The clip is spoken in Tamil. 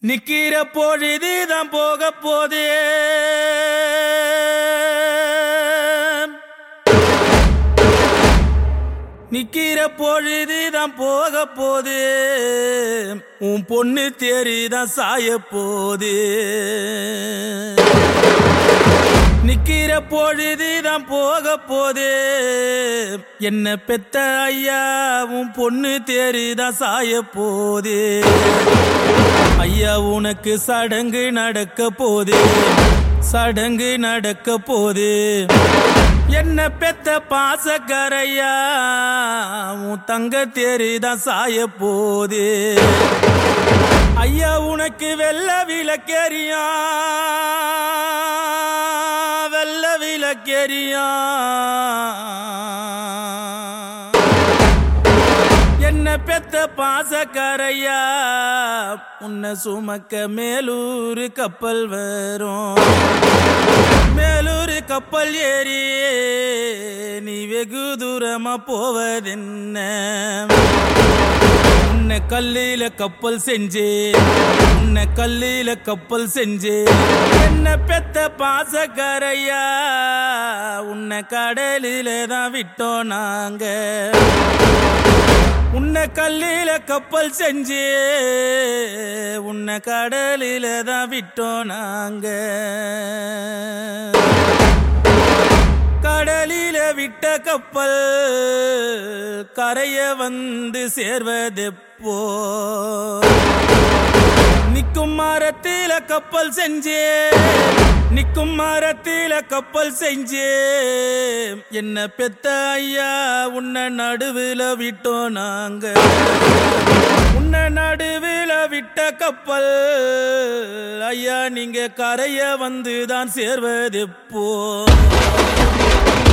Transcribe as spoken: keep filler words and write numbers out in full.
நிக்கிற பொழுதுதான் போக போதே நிக்கிற பொழுதுதான் போக போதே உன் பொண்ணு தேரிதான் சாய போதே நிக்கிற பொழுதுதான் போக போதே என்ன பெத்த ஐயா உன் பொண்ணு தேரிதான் சாய போதே ஐயா உனக்கு சடங்கு நடக்க போதே சடங்கு நடக்க போதே என்ன பெத்த பாசக்கரையா உன் தங்க தேரிதான் சாய போதே ஐயா உனக்கு வெள்ள விளக்கேறியா வெள்ள விளக்கேறியா என்ன பெத்த பாசக்கரையா உன்னை சுமக்க மேலூர் கப்பல் வரும் மேலூர் கப்பல் ஏறி நீ வெகு தூரமா போவதென்ன உன்னை கல்லில கப்பல் செஞ்சே உன்னை கல்லில கப்பல் செஞ்சே என்ன பெத்த பாசக்கரையா உன்னை கடலில தான் விட்டோம் நாங்க உன்னை கல்லில கப்பல் செஞ்சே உன்னை கடலில தான் விட்டோம் நாங்க கடலில விட்ட கப்பல் கரைய வந்து சேர்வதெப்போ நிக்கும் மரத்தில கப்பல் செஞ்சே நிக்கும் மரத்தில கப்பல் செஞ்சே என்ன பெத்த ஐயா உன்னை நடுவில் விட்டோம் நாங்க உன்னை நடுவில் விட்ட கப்பல் ஐயா நீங்க கரைய வந்து தான் சேர்வதெப்போ